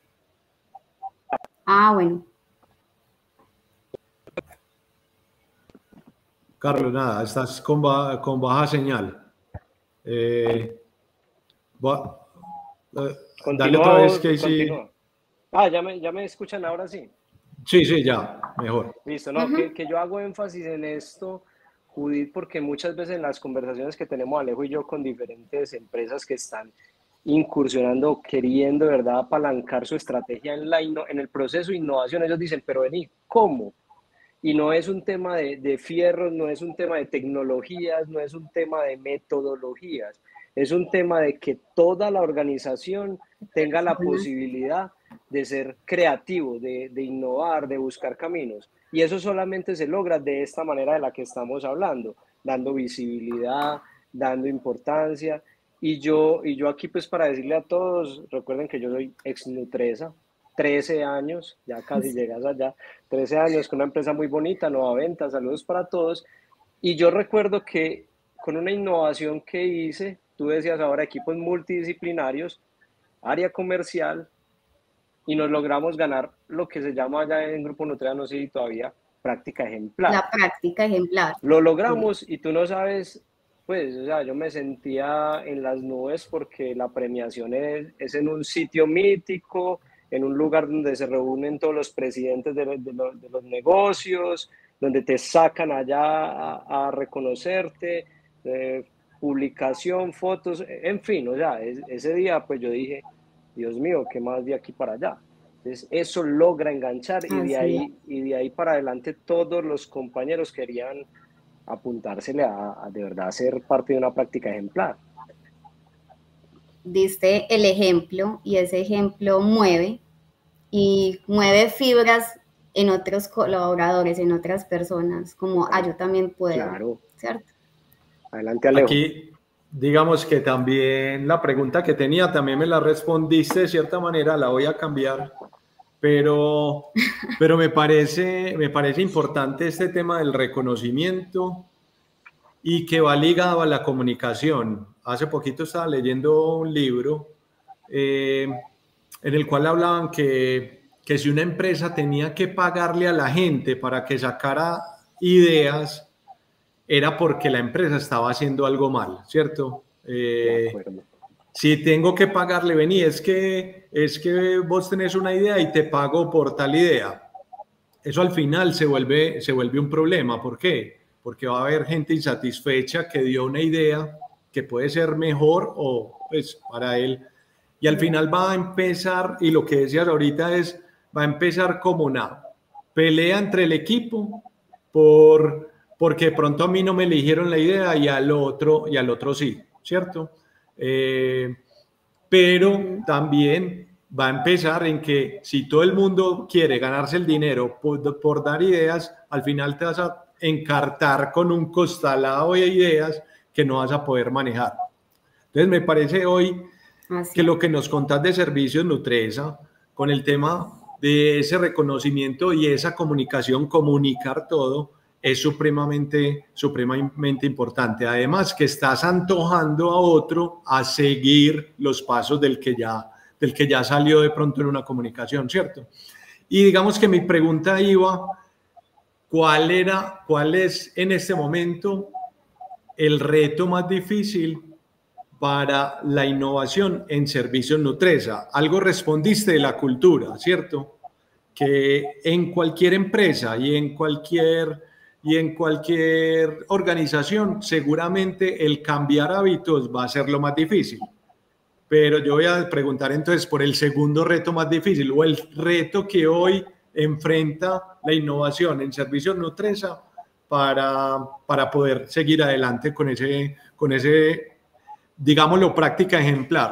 Ah, bueno. Carlos, nada, estás con, ba con baja señal. Eh, va, eh, dale otra vez que sí. Ah, ¿ya me, ya me escuchan ahora sí. Sí, sí, ya, mejor. Listo, no, uh-huh. que, que yo hago énfasis en esto, Judith, porque muchas veces en las conversaciones que tenemos Alejo y yo con diferentes empresas que están incursionando, queriendo, ¿verdad?, apalancar su estrategia en, la en el proceso de innovación, ellos dicen, pero vení, ¿cómo? Y no es un tema de, de fierros, no es un tema de tecnologías, no es un tema de metodologías, es un tema de que toda la organización tenga la posibilidad de ser creativo, de, de innovar, de buscar caminos. Y eso solamente se logra de esta manera de la que estamos hablando, dando visibilidad, dando importancia. Y yo, y yo aquí pues para decirle a todos, recuerden que yo soy ex Nutresa, trece años, ya casi llegas allá, trece años con una empresa muy bonita, Nueva Venta, saludos para todos. Y yo recuerdo que con una innovación que hice, tú decías ahora equipos multidisciplinarios, área comercial, y nos logramos ganar lo que se llama allá en Grupo Nutrea, no sé si todavía, práctica ejemplar. La práctica ejemplar. Lo logramos y tú no sabes, pues, o sea, yo me sentía en las nubes porque la premiación es, es en un sitio mítico, en un lugar donde se reúnen todos los presidentes de, de, los, de los negocios, donde te sacan allá a, a reconocerte, eh, publicación, fotos, en fin, o sea, es, ese día pues yo dije, Dios mío, ¿qué más de aquí para allá? Entonces eso logra enganchar y de, ahí, y de ahí para adelante todos los compañeros querían apuntársele a, a de verdad ser parte de una práctica ejemplar. Diste el ejemplo y ese ejemplo mueve y mueve fibras en otros colaboradores, en otras personas, como ah, yo también puedo, claro. ¿cierto? Adelante, Alejo. Aquí, digamos que también la pregunta que tenía, también me la respondiste de cierta manera, la voy a cambiar, pero, pero me, parece, me parece importante este tema del reconocimiento y que va ligado a la comunicación. Hace poquito estaba leyendo un libro eh, en el cual hablaban que, que si una empresa tenía que pagarle a la gente para que sacara ideas, era porque la empresa estaba haciendo algo mal, ¿cierto? Eh, si tengo que pagarle, vení, es que, es que vos tenés una idea y te pago por tal idea. Eso al final se vuelve, se vuelve un problema. ¿Por qué? Porque va a haber gente insatisfecha que dio una idea que puede ser mejor o pues para él. Y al final va a empezar, y lo que decías ahorita es, va a empezar como una pelea entre el equipo por, porque de pronto a mí no me eligieron la idea y al otro, y al otro sí, ¿cierto? Eh, pero también va a empezar en que si todo el mundo quiere ganarse el dinero por, por dar ideas, al final te vas a encartar con un costalado de ideas que no vas a poder manejar. Entonces me parece hoy Así. que lo que nos contás de Servicios Nutresa, con el tema de ese reconocimiento y esa comunicación, comunicar todo, es supremamente, supremamente importante. Además que estás antojando a otro a seguir los pasos del que ya, del que ya salió de pronto en una comunicación, ¿cierto? Y digamos que mi pregunta iba, ¿cuál era, cuál es en este momento el reto más difícil para la innovación en Servicios Nutresa? Algo respondiste de la cultura, ¿cierto? Que en cualquier empresa y en cualquier, y en cualquier organización seguramente el cambiar hábitos va a ser lo más difícil. Pero yo voy a preguntar entonces por el segundo reto más difícil o el reto que hoy enfrenta la innovación en Servicios Nutresa para, para poder seguir adelante con ese, con ese, digámoslo, práctica ejemplar.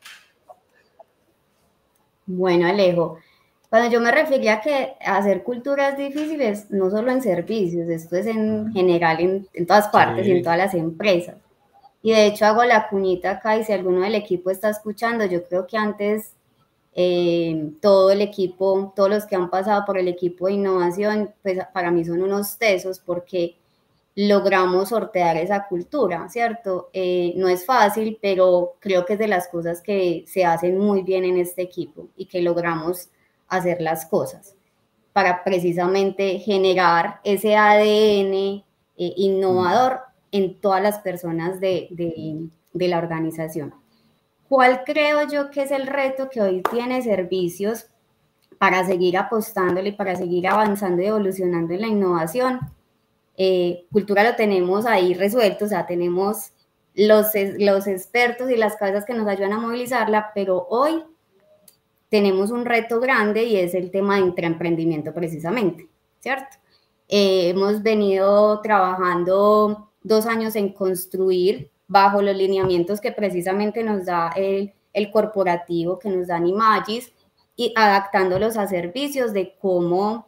Bueno, Alejo, cuando yo me refería a que hacer culturas difíciles, no solo en servicios, esto es en general en, en todas partes sí. y en todas las empresas. Y de hecho hago la cuñita acá y si alguno del equipo está escuchando, yo creo que antes eh, todo el equipo, todos los que han pasado por el equipo de innovación, pues para mí son unos tesos porque logramos sortear esa cultura, ¿cierto? Eh, no es fácil, pero creo que es de las cosas que se hacen muy bien en este equipo y que logramos hacer las cosas para precisamente generar ese A D N eh, innovador en todas las personas de, de, de la organización. ¿Cuál creo yo que es el reto que hoy tiene Servicios para seguir apostándole y para seguir avanzando y evolucionando en la innovación? Eh, cultura lo tenemos ahí resuelto, o sea, tenemos los, los expertos y las cabezas que nos ayudan a movilizarla, pero hoy tenemos un reto grande y es el tema de intraemprendimiento precisamente, ¿cierto? Eh, hemos venido trabajando dos años en construir bajo los lineamientos que precisamente nos da el, el corporativo, que nos dan Imagis, y adaptándolos a servicios de cómo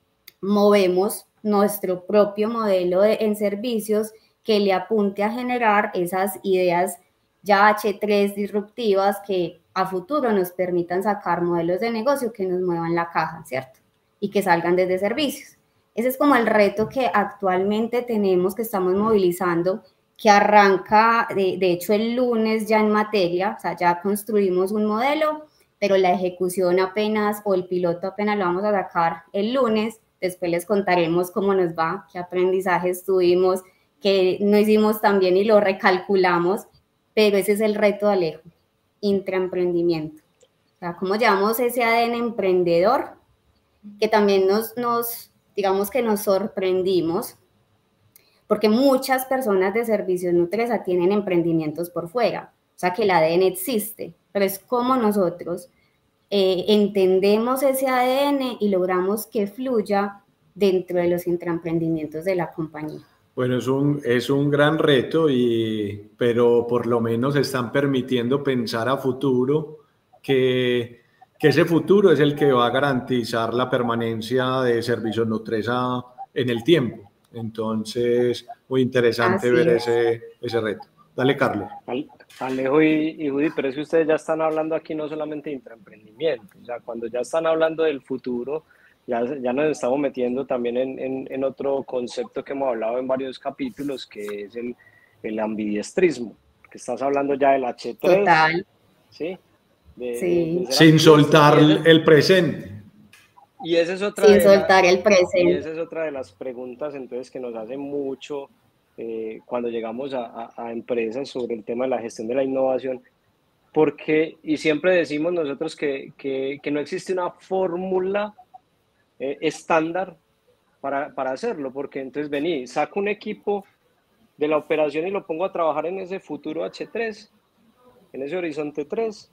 movemos nuestro propio modelo de, en servicios que le apunte a generar esas ideas ya hache tres disruptivas que a futuro nos permitan sacar modelos de negocio que nos muevan la caja, ¿cierto? Y que salgan desde servicios. Ese es como el reto que actualmente tenemos, que estamos movilizando, que arranca, de, de hecho, el lunes ya en materia, o sea, ya construimos un modelo, pero la ejecución apenas, o el piloto apenas lo vamos a sacar el lunes. Después les contaremos cómo nos va, qué aprendizajes tuvimos, qué no hicimos tan bien y lo recalculamos, pero ese es el reto de Alejo, intraemprendimiento. O sea, cómo llevamos ese A D N emprendedor, que también nos, nos, digamos que nos sorprendimos, porque muchas personas de Servicios Nutresa tienen emprendimientos por fuera, o sea que el A D N existe, pero es como nosotros eh, entendemos ese A D N y logramos que fluya dentro de los intraemprendimientos de la compañía. Bueno, es un, es un gran reto, y, pero por lo menos están permitiendo pensar a futuro, que, que ese futuro es el que va a garantizar la permanencia de Servicios Nutresa en el tiempo. Entonces, muy interesante Así ver ese, ese reto. Dale, Carlos. Alejo y, y Judy, pero es que ustedes ya están hablando aquí no solamente de intraemprendimiento, o sea, cuando ya están hablando del futuro, Ya, ya nos estamos metiendo también en, en, en otro concepto que hemos hablado en varios capítulos, que es el, el ambidiestrismo, que estás hablando ya del hache tres. Total. ¿Sí? De, sí. De Sin soltar el, el presente. Y esa es otra Sin de soltar la, el presente. Y esa es otra de las preguntas entonces que nos hacen mucho eh, cuando llegamos a, a, a empresas sobre el tema de la gestión de la innovación, porque, y siempre decimos nosotros que, que, que no existe una fórmula Eh, estándar para, para hacerlo, porque entonces vení, saco un equipo de la operación y lo pongo a trabajar en ese futuro hache tres, en ese horizonte tres,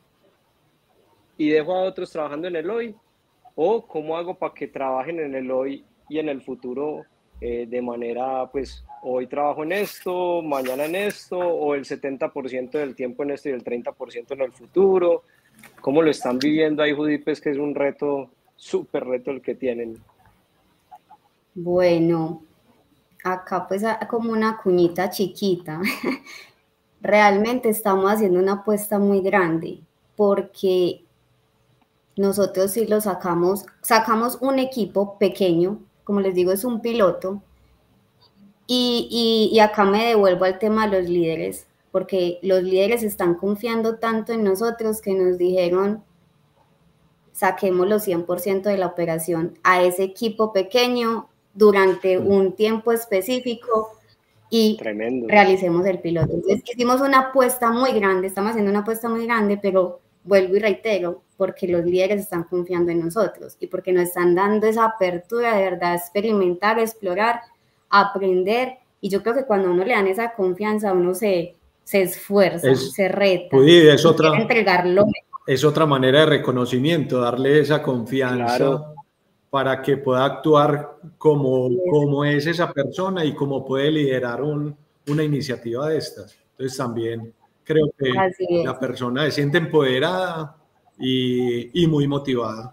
y dejo a otros trabajando en el hoy, o cómo hago para que trabajen en el hoy y en el futuro eh, de manera, pues, hoy trabajo en esto, mañana en esto, o el setenta por ciento del tiempo en esto y el treinta por ciento en el futuro. ¿Cómo lo están viviendo ahí, Judy? Pues que es un reto, súper reto el que tienen. Bueno, acá pues como una cuñita chiquita. Realmente estamos haciendo una apuesta muy grande, porque nosotros sí lo sacamos, sacamos un equipo pequeño, como les digo, es un piloto, y, y, y acá me devuelvo al tema de los líderes, porque los líderes están confiando tanto en nosotros que nos dijeron, saquemos los cien por ciento de la operación a ese equipo pequeño durante un tiempo específico y Tremendo. realicemos el piloto. Entonces hicimos una apuesta muy grande, estamos haciendo una apuesta muy grande, pero vuelvo y reitero, porque los líderes están confiando en nosotros y porque nos están dando esa apertura de verdad, experimentar, explorar, aprender, y yo creo que cuando a uno le dan esa confianza, uno se, se esfuerza, es, se reta, Judy, es otra, quiere entregar lo mejor. Es otra manera de reconocimiento, darle esa confianza, claro, para que pueda actuar como, como es esa persona y como puede liderar un, una iniciativa de estas. Entonces también creo que la persona se siente empoderada y, y muy motivada.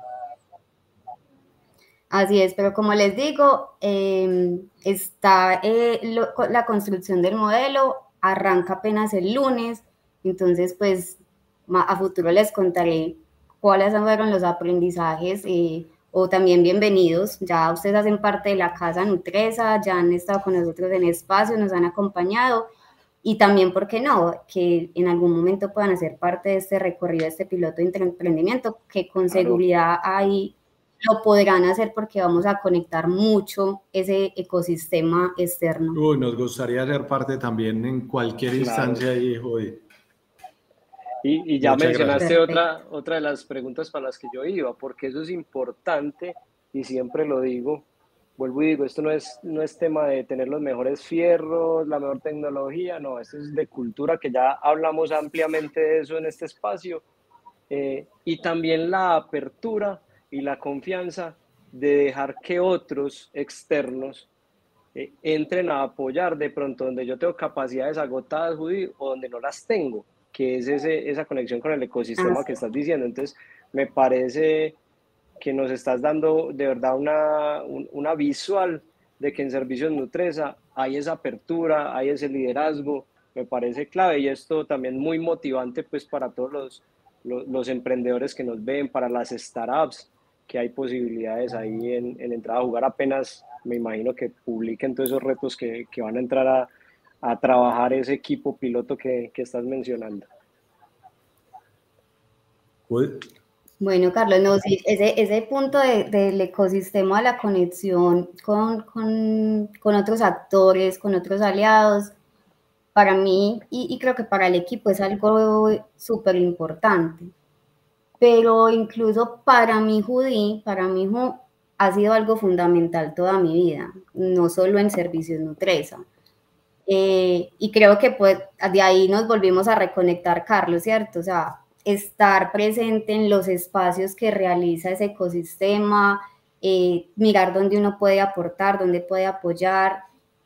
Así es, pero como les digo, eh, está eh, lo, la construcción del modelo, arranca apenas el lunes, entonces pues a futuro les contaré cuáles fueron los aprendizajes eh, o también bienvenidos. Ya ustedes hacen parte de la Casa Nutresa, ya han estado con nosotros en espacio, nos han acompañado, y también, ¿por qué no?, que en algún momento puedan hacer parte de este recorrido, de este piloto de emprendimiento, que con claro. seguridad ahí lo podrán hacer, porque vamos a conectar mucho ese ecosistema externo. Uy, nos gustaría ser parte también en cualquier claro. instancia ahí, joder. Y, y ya Muchas mencionaste otra, otra de las preguntas para las que yo iba, porque eso es importante y siempre lo digo, vuelvo y digo, esto no es, no es tema de tener los mejores fierros, la mejor tecnología, no, esto es de cultura, que ya hablamos ampliamente de eso en este espacio, eh, y también la apertura y la confianza de dejar que otros externos eh, entren a apoyar de pronto donde yo tengo capacidades agotadas, Judy, o donde no las tengo, que es ese, esa conexión con el ecosistema ah, que estás diciendo. Entonces, me parece que nos estás dando de verdad una, una visual de que en Servicios Nutresa hay esa apertura, hay ese liderazgo, me parece clave, y esto también muy motivante pues para todos los, los, los emprendedores que nos ven, para las startups, que hay posibilidades ahí en, en entrar a jugar. Apenas me imagino que publiquen todos esos retos que, que van a entrar a, a trabajar ese equipo piloto que, que estás mencionando. Uy. Bueno, Carlos, no, sí, ese, ese punto de, del ecosistema, la conexión con, con, con otros actores, con otros aliados, para mí y, y creo que para el equipo es algo súper importante. Pero incluso para mí, Judy, para mi hijo, ha sido algo fundamental toda mi vida, no solo en Servicios Nutresa. Eh, y creo que pues de ahí nos volvimos a reconectar, Carlos, ¿cierto? O sea, estar presente en los espacios que realiza ese ecosistema, eh, mirar dónde uno puede aportar, dónde puede apoyar.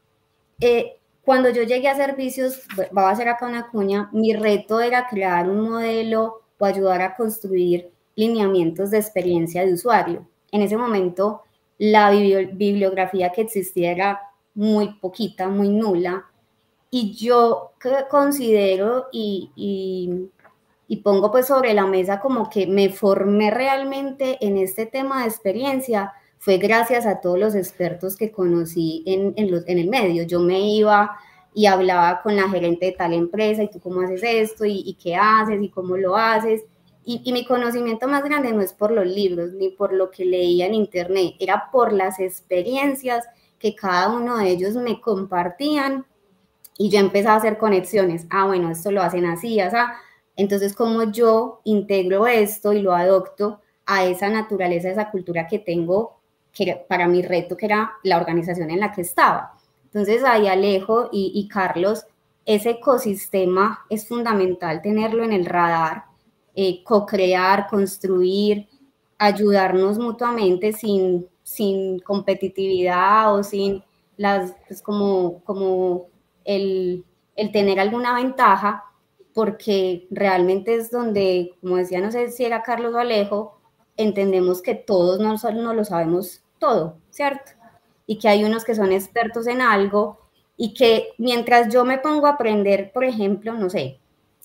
Eh, cuando yo llegué a Servicios, voy a hacer acá una cuña, mi reto era crear un modelo o ayudar a construir lineamientos de experiencia de usuario. En ese momento, la bibliografía que existía era muy poquita, muy nula, y yo considero y, y, y pongo pues sobre la mesa como que me formé realmente en este tema de experiencia fue gracias a todos los expertos que conocí en, en, los, en el medio. Yo me iba y hablaba con la gerente de tal empresa, y tú cómo haces esto, y, y qué haces, y cómo lo haces, y, y mi conocimiento más grande no es por los libros, ni por lo que leía en internet, era por las experiencias que cada uno de ellos me compartían, y yo empezaba a hacer conexiones. Ah, bueno, esto lo hacen así, o sea, entonces cómo yo integro esto y lo adopto a esa naturaleza, a esa cultura que tengo, que para mi reto, que era la organización en la que estaba. Entonces ahí Alejo y, y Carlos, ese ecosistema es fundamental tenerlo en el radar, eh, co-crear, construir, ayudarnos mutuamente sin, sin competitividad o sin las, pues como, como el, el tener alguna ventaja, porque realmente es donde, como decía, no sé si era Carlos o Alejo, entendemos que todos no, no lo sabemos todo, ¿cierto? Y que hay unos que son expertos en algo, y que mientras yo me pongo a aprender, por ejemplo, no sé,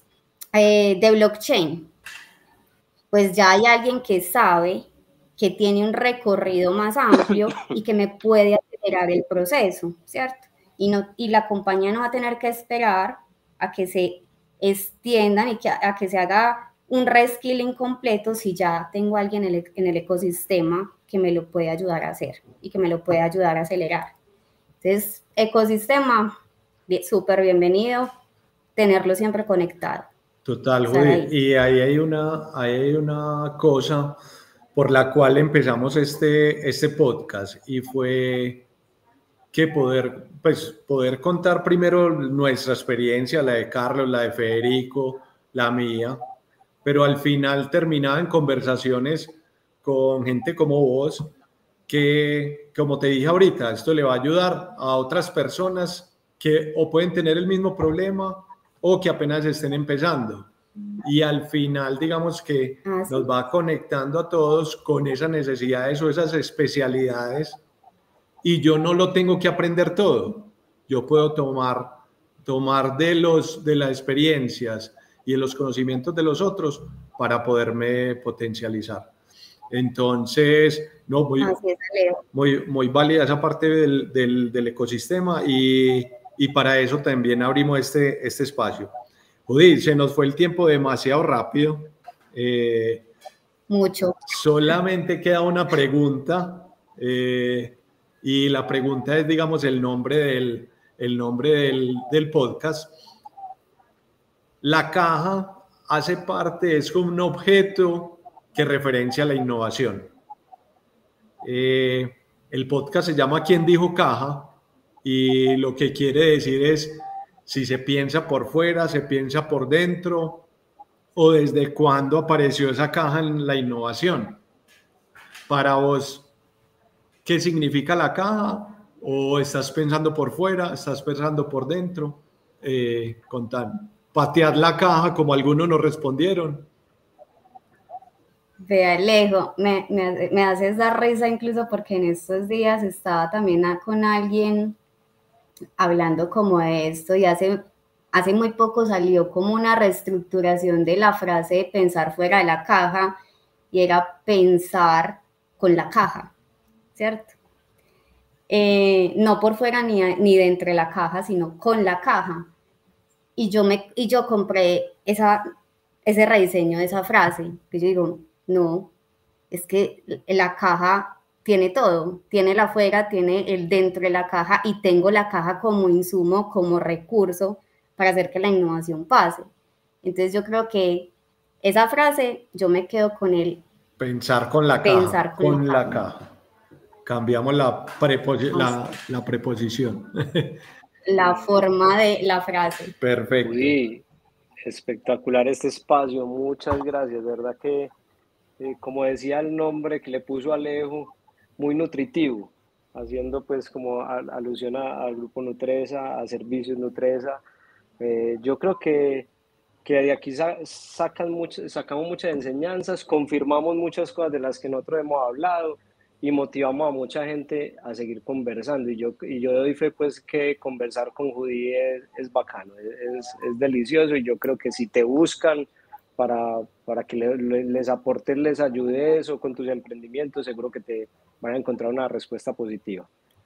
eh, de blockchain, pues ya hay alguien que sabe, que tiene un recorrido más amplio y que me puede acelerar el proceso, ¿cierto? Y, no, y la compañía no va a tener que esperar a que se extiendan y que, a que se haga un reskilling completo si ya tengo a alguien en el, en el ecosistema que me lo puede ayudar a hacer y que me lo puede ayudar a acelerar. Entonces, ecosistema, súper bienvenido, tenerlo siempre conectado. Total, Judy. Ahí. Y ahí hay, una, ahí hay una cosa por la cual empezamos este, este podcast, y fue que poder, pues, poder contar primero nuestra experiencia, la de Carlos, la de Federico, la mía, pero al final terminaba en conversaciones con gente como vos, que, como te dije ahorita, esto le va a ayudar a otras personas que o pueden tener el mismo problema o que apenas estén empezando. Y al final, digamos que ah, ¿sí? nos va conectando a todos con esas necesidades o esas especialidades, y yo no lo tengo que aprender todo. Yo puedo tomar, tomar de, los, de las experiencias y de los conocimientos de los otros para poderme potencializar. Entonces, no, muy, muy, muy válida esa parte del, del, del ecosistema y, y para eso también abrimos este, este espacio. Judith, se nos fue el tiempo demasiado rápido. Eh, Mucho. Solamente queda una pregunta eh, y la pregunta es, digamos, el nombre del, el nombre del, del podcast. La caja hace parte, es como un objeto que referencia a la innovación. Eh, el podcast se llama ¿Quién dijo caja? Y lo que quiere decir es si se piensa por fuera, se piensa por dentro, o desde cuándo apareció esa caja en la innovación. Para vos, ¿qué significa la caja? ¿O estás pensando por fuera, estás pensando por dentro? Eh, contar, patear la caja como algunos nos respondieron. Ve, Alejo, me, me, me haces dar risa incluso porque en estos días estaba también con alguien hablando como de esto y hace, hace muy poco salió como una reestructuración de la frase de pensar fuera de la caja y era pensar con la caja, ¿cierto? Eh, no por fuera ni, ni dentro de la caja, sino con la caja. Y yo, me, y yo compré esa, ese rediseño de esa frase, que yo digo, no, es que la caja tiene todo, tiene la afuera, tiene el dentro de la caja y tengo la caja como insumo, como recurso para hacer que la innovación pase. Entonces yo creo que esa frase, yo me quedo con el pensar con la pensar caja, con, con la, la caja. caja. Cambiamos la, preposi la, la preposición. La forma de la frase. Perfecto. Uy, espectacular este espacio, muchas gracias, de verdad que, eh, como decía el nombre que le puso Alejo, muy nutritivo, haciendo pues como al, alusión al grupo Nutresa, a Servicios Nutresa. Eh, yo creo que, que de aquí sa sacan mucho, sacamos muchas enseñanzas, confirmamos muchas cosas de las que nosotros hemos hablado y motivamos a mucha gente a seguir conversando. Y yo, y yo doy fe pues que conversar con Judy es, es bacano, es, es delicioso y yo creo que si te buscan para, para que le, le, les aportes, les ayudes o con tus emprendimientos, seguro que te van a encontrar una respuesta positiva.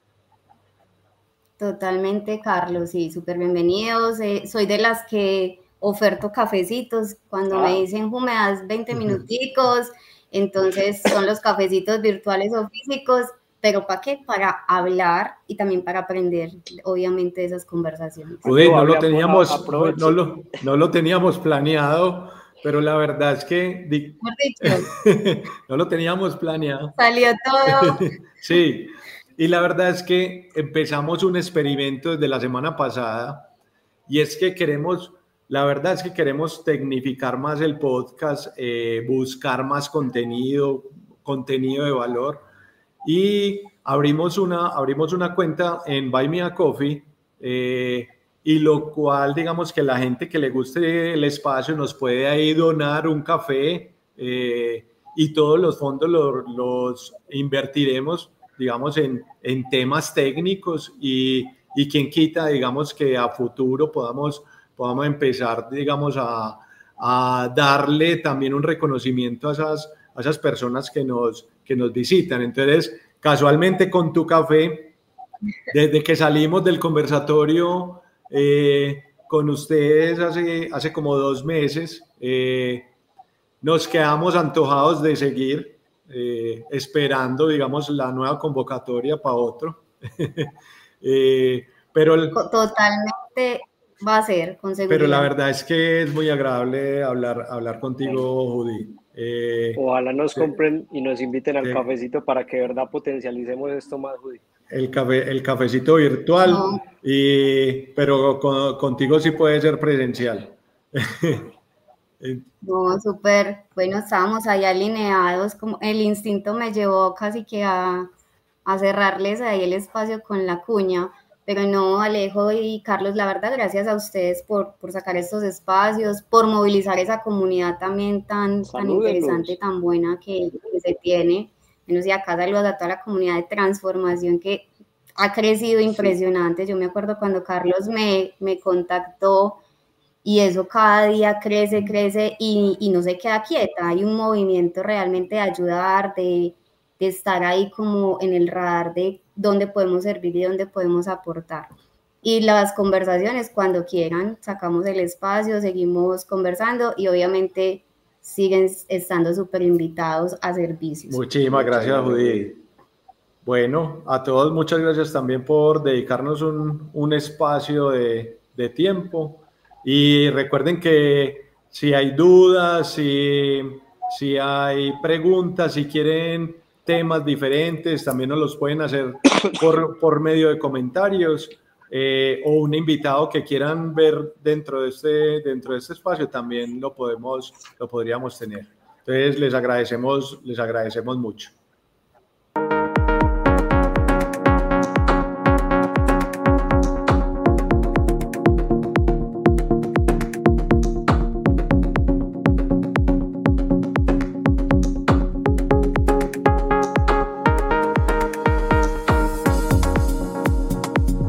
Totalmente, Carlos, sí, súper bienvenidos. Eh, soy de las que oferto cafecitos cuando ah. me dicen, me das veinte minuticos, entonces son los cafecitos virtuales o físicos, pero ¿para qué? Para hablar y también para aprender, obviamente, de esas conversaciones. Uy, no, lo teníamos, no, lo, no lo teníamos planeado, pero la verdad es que no lo teníamos planeado. Salió todo. Sí. Y la verdad es que empezamos un experimento desde la semana pasada y es que queremos, la verdad es que queremos tecnificar más el podcast, eh, buscar más contenido, contenido de valor y abrimos una, abrimos una cuenta en Buy Me a Coffee eh, y lo cual digamos que la gente que le guste el espacio nos puede ahí donar un café eh, y todos los fondos los, los invertiremos digamos, en, en temas técnicos y, y quien quita, digamos, que a futuro podamos, podamos empezar, digamos, a, a darle también un reconocimiento a esas, a esas personas que nos, que nos visitan. Entonces, casualmente con tu café, desde que salimos del conversatorio eh, con ustedes hace, hace como dos meses, eh, nos quedamos antojados de seguir. Eh, esperando, digamos, la nueva convocatoria para otro. eh, pero el, Totalmente va a ser, con seguridad. Pero la verdad es que es muy agradable hablar, hablar contigo, Judy. Eh, Ojalá nos compren y nos inviten al eh, cafecito para que de verdad potencialicemos esto más, Judy. El, café, el cafecito virtual, no. y, pero con, contigo sí puede ser presencial. No, súper, bueno, estábamos ahí alineados, como el instinto me llevó casi que a, a cerrarles ahí el espacio con la cuña, pero no, Alejo y Carlos, la verdad, gracias a ustedes por, por sacar estos espacios, por movilizar esa comunidad también tan, tan interesante, tan buena que, que se tiene. Bueno, y acá saludos a toda la comunidad de transformación que ha crecido impresionante. Sí. Yo me acuerdo cuando Carlos me, me contactó, y eso cada día crece, crece y, y no se queda quieta. Hay un movimiento realmente de ayudar, de, de estar ahí como en el radar de dónde podemos servir y dónde podemos aportar. Y las conversaciones, cuando quieran, sacamos el espacio, seguimos conversando y obviamente siguen estando súper invitados a servicios. Muchísimas gracias, Judith. Bueno, a todos muchas gracias también por dedicarnos un, un espacio de, de tiempo. Y recuerden que si hay dudas, si, si hay preguntas, si quieren temas diferentes, también nos los pueden hacer por, por medio de comentarios. Eh, o un invitado que quieran ver dentro de este, dentro de este espacio, también lo, podemos, lo podríamos tener. Entonces, les agradecemos, les agradecemos mucho.